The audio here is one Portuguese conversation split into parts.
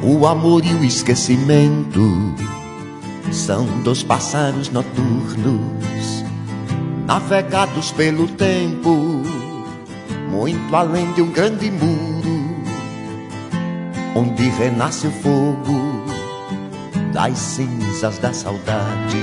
O amor e o esquecimento são dois pássaros noturnos, navegados pelo tempo, muito além de um grande muro, onde renasce o fogo das cinzas da saudade.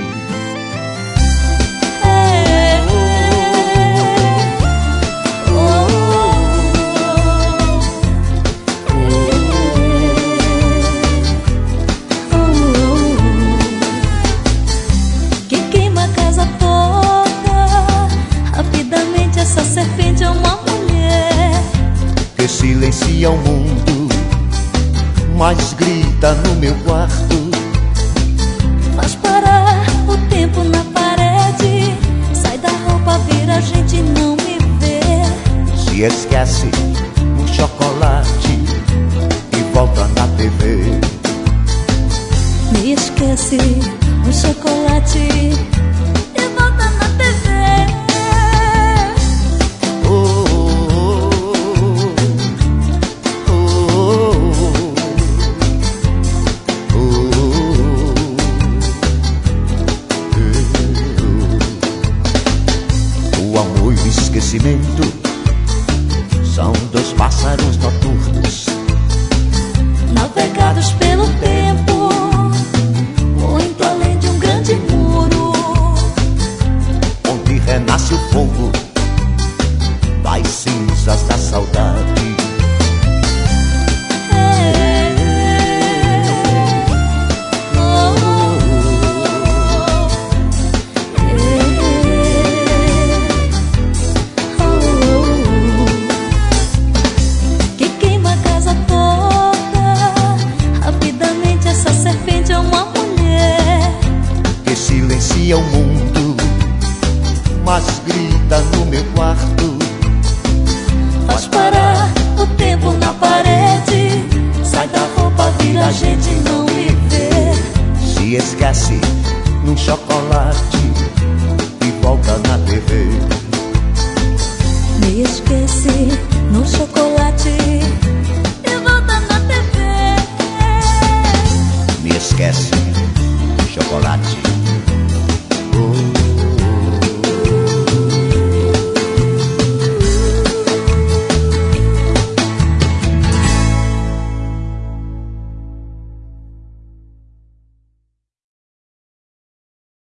Essa serpente é uma mulher que silencia o mundo, mas grita no meu quarto. Faz parar o tempo na parede, sai da roupa, vira a gente não me vê. Se esquece um chocolate e volta na TV. Me esquece um chocolate e volta na TV. O amor e o esquecimento são dois pássaros noturnos, navegados pelo tempo, muito além de um grande muro, onde renasce o fogo das cinzas da saudade. Silencia o mundo, mas grita no meu quarto. Faz parar o tempo na parede, sai da roupa, vira a gente não me vê. Se esquece num chocolate e volta na TV.